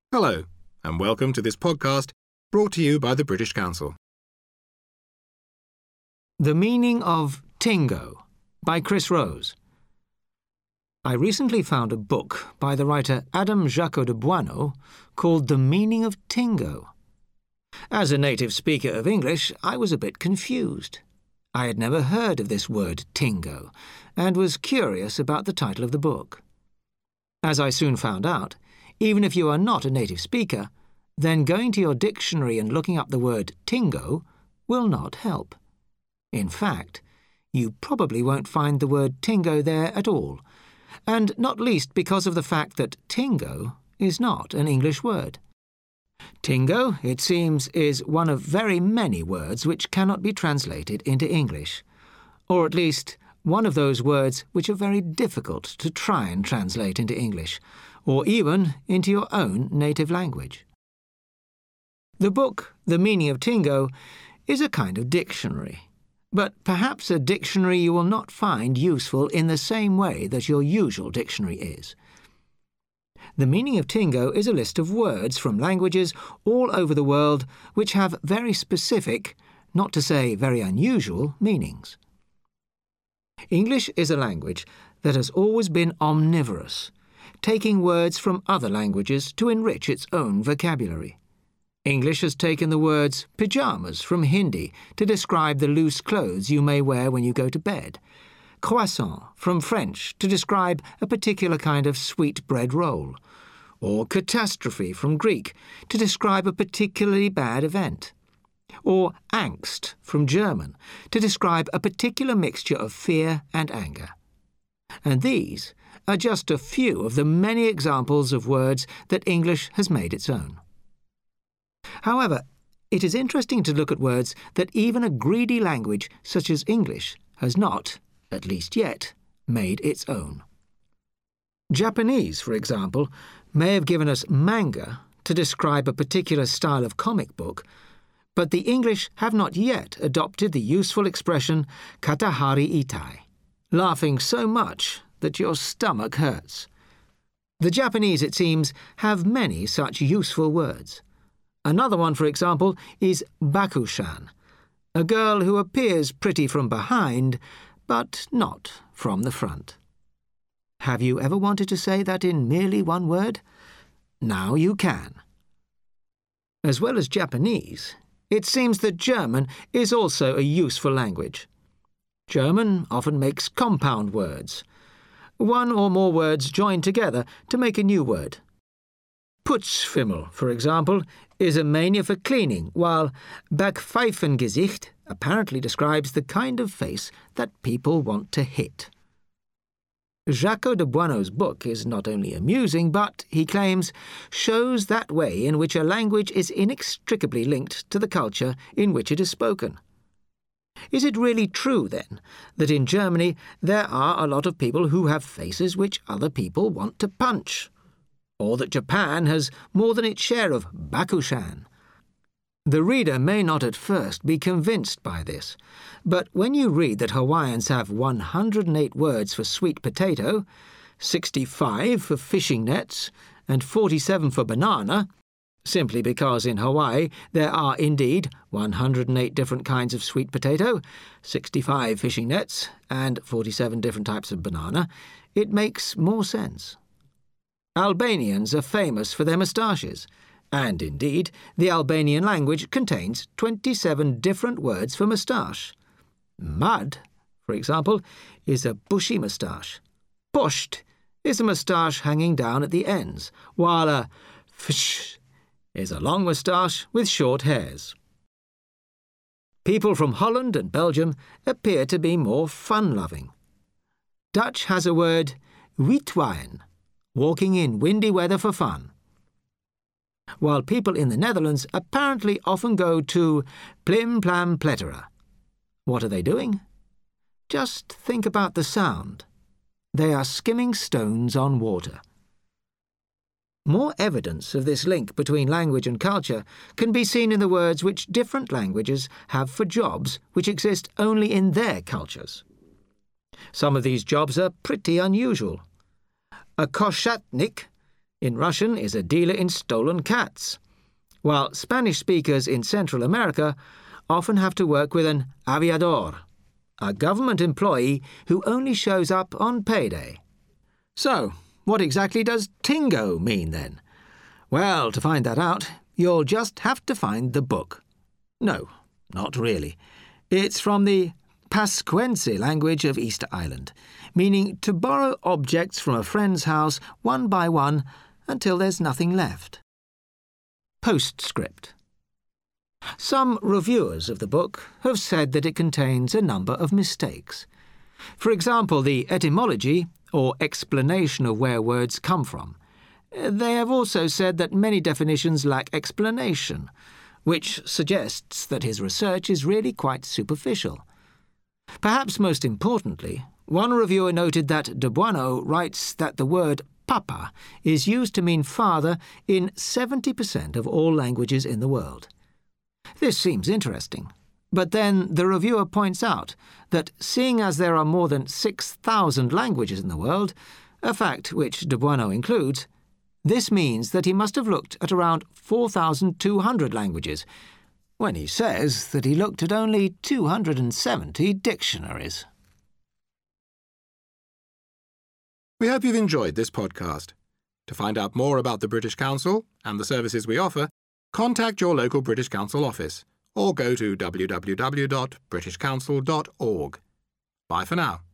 Hello, and welcome to this podcast brought to you by the British Council. The Meaning of Tingo by Chris Rose. I recently found a book by the writer Adam Jacot de Boinneau called The Meaning of Tingo. As a native speaker of English, I was a bit confused. I had never heard of this word Tingo, and was curious about the title of the book. As I soon found out, even if you are not a native speaker, then going to your dictionary and looking up the word Tingo will not help. In fact, you probably won't find the word Tingo there at all, and not least because of the fact that Tingo is not an English word. Tingo, it seems, is one of very many words which cannot be translated into English, or at least one of those words which are very difficult to try and translate into English, or even into your own native language. The book, The Meaning of Tingo, is a kind of dictionary, but perhaps a dictionary you will not find useful in the same way that your usual dictionary is. The Meaning of Tingo is a list of words from languages all over the world which have very specific, not to say very unusual, meanings. English is a language that has always been omnivorous, taking words from other languages to enrich its own vocabulary. English has taken the words pyjamas from Hindi to describe the loose clothes you may wear when you go to bed, croissant from French to describe a particular kind of sweet bread roll, or catastrophe from Greek to describe a particularly bad event, or angst from German to describe a particular mixture of fear and anger. And these are just a few of the many examples of words that English has made its own. However, it is interesting to look at words that even a greedy language such as English has not, at least yet, made its own. Japanese, for example, may have given us manga to describe a particular style of comic book, but the English have not yet adopted the useful expression katahari itai, laughing so much that your stomach hurts. The Japanese, it seems, have many such useful words. Another one, for example, is bakushan, a girl who appears pretty from behind, but not from the front. Have you ever wanted to say that in merely one word? Now you can. As well as Japanese, it seems that German is also a useful language. German often makes compound words, one or more words joined together to make a new word. Putzfimmel, for example, is a mania for cleaning, while Backpfeifengesicht apparently describes the kind of face that people want to hit. Jacot de Boinneau's book is not only amusing, but, he claims, shows that way in which a language is inextricably linked to the culture in which it is spoken. Is it really true, then, that in Germany there are a lot of people who have faces which other people want to punch? Or that Japan has more than its share of bakushan? The reader may not at first be convinced by this, but when you read that Hawaiians have 108 words for sweet potato, 65 for fishing nets, and 47 for banana, simply because in Hawaii there are indeed 108 different kinds of sweet potato, 65 fishing nets, and 47 different types of banana, it makes more sense. Albanians are famous for their moustaches, and indeed the Albanian language contains 27 different words for moustache. Mud, for example, is a bushy moustache. Posht is a moustache hanging down at the ends, while a fsh is a long moustache with short hairs. People from Holland and Belgium appear to be more fun-loving. Dutch has a word, witwijn, walking in windy weather for fun, while people in the Netherlands apparently often go to plim plam plettera. What are they doing? Just think about the sound. They are skimming stones on water. More evidence of this link between language and culture can be seen in the words which different languages have for jobs which exist only in their cultures. Some of these jobs are pretty unusual. A koshatnik In Russian is a dealer in stolen cats, while Spanish speakers in Central America often have to work with an aviador, a government employee who only shows up on payday. So, what exactly does tingo mean then? Well, to find that out, you'll just have to find the book. No, not really. It's from the Pasquense language of Easter Island, meaning to borrow objects from a friend's house one by one until there's nothing left. Postscript. Some reviewers of the book have said that it contains a number of mistakes. For example, the etymology, or explanation of where words come from. They have also said that many definitions lack explanation, which suggests that his research is really quite superficial. Perhaps most importantly, one reviewer noted that de Buono writes that the word papa is used to mean father in 70% of all languages in the world. This seems interesting, but then the reviewer points out that seeing as there are more than 6,000 languages in the world, a fact which de Buono includes, this means that he must have looked at around 4,200 languages, when he says that he looked at only 270 dictionaries. We hope you've enjoyed this podcast. To find out more about the British Council and the services we offer, contact your local British Council office or go to www.britishcouncil.org. Bye for now.